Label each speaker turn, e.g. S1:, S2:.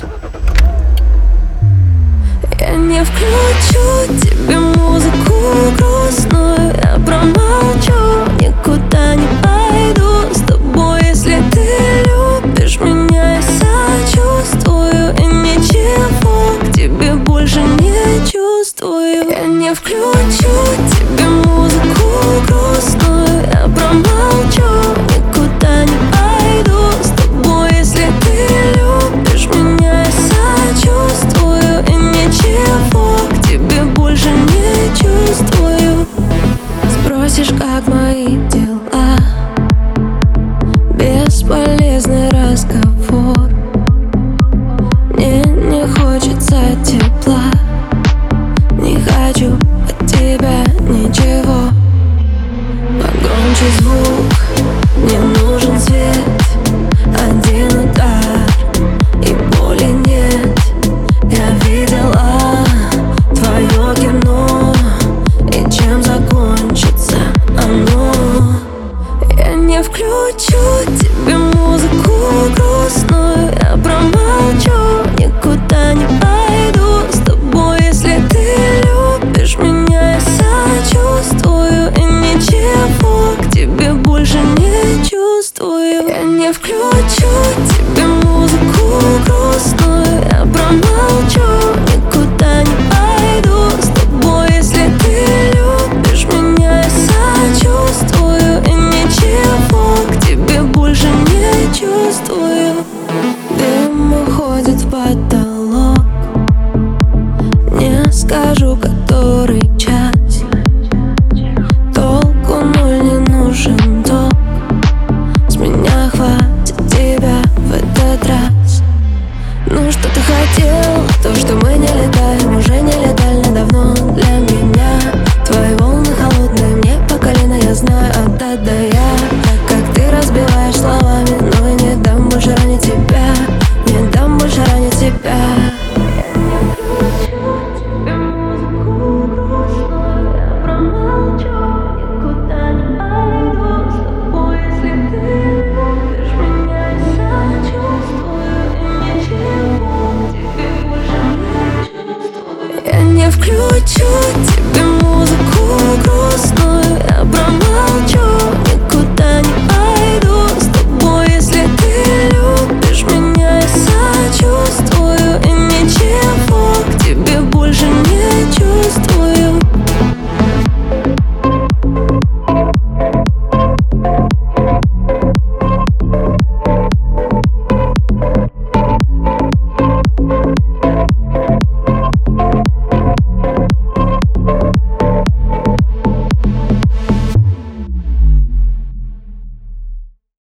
S1: Я не включу тебе музыку грустную, я промолчу, никуда не пойду с тобой. Если ты любишь меня, я сочувствую и ничего к тебе больше не чувствую. Я не включу тебе музыку грустную, я промолчу, никуда не пойду с тобой. Если ты любишь меня, я сочувствую и ничего к тебе больше не чувствую. Спросишь, как мои дела? Бесполезный разговор. Мне не хочется тепла, не хочу от тебя ничего. Погромче звук, не нужен свет, один удар и боли нет. Я видела твое кино, и чем закончится оно. Я не включу тебе музыку грустную, я промолчу, никуда не пойду с тобой. Если ты любишь меня, я сочувствую и ничего к тебе больше не чувствую. Я не включу тебе музыку грустную, я промолчу, никуда не пойду с тобой. Если ты любишь меня, я сочувствую и ничего к тебе больше не чувствую. Дым уходит в потолок, не скажу, который час. Толку ноль, не нужен долг, с меня хватит тебя в этот раз. Ну что ты хотел? То, что мы не летаем, уже не летали давно для меня. Твои волны холодные, мне по колено, я знаю от да до я. Как ты разбиваешь словами, но я не дам больше ранить тебя, не дам больше ранить тебя. Я не включу